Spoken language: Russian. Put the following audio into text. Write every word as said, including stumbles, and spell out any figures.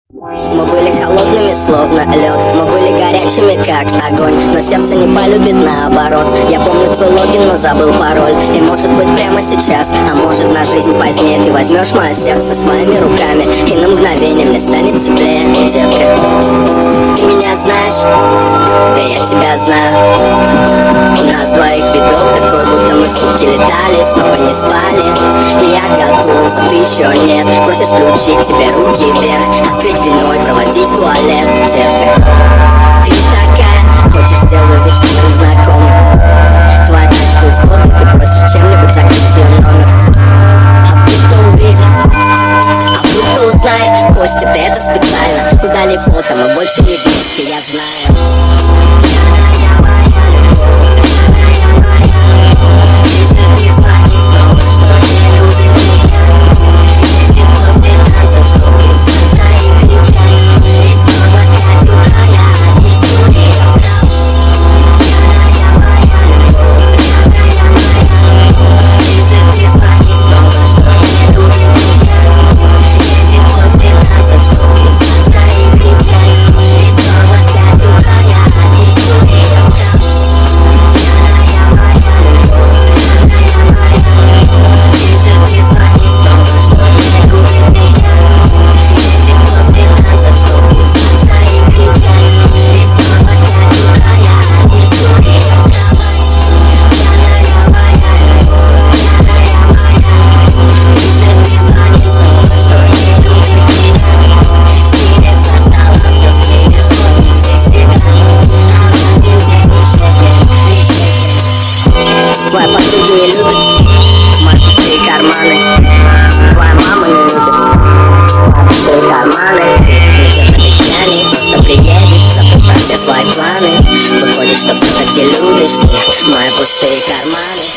Мы были холодными, словно лед. Мы были горячими, как огонь. Но сердце не полюбит наоборот. Я помню твой логин, но забыл пароль. И может быть прямо сейчас, а может на жизнь позднее, ты возьмешь мое сердце своими руками, и на мгновение мне станет теплее. Детка, ты меня знаешь, да я тебя знаю. У нас двоих видок такой, будто мы сутки летали, снова не спали. И я готов, а ты еще нет. Просишь включить тебе руки вверх, открыть вино и проводить в туалет. Детка, ты такая, хочешь, сделаю вид, что мы знакомы. Твоя тачка у входа, и ты просишь чем-нибудь закрыть ее номер. А вдруг кто увидит, а вдруг кто узнает? Костя, ты это специально. Удали фото, мы больше не вместе, я знаю. Твоя подруги не любит мои пустые карманы. Твоя мама не любит пустые карманы. Ты несешь обещаний, просто приедешь, забыв про все свои планы. Выходит, что все-таки любишь ты мои пустые карманы.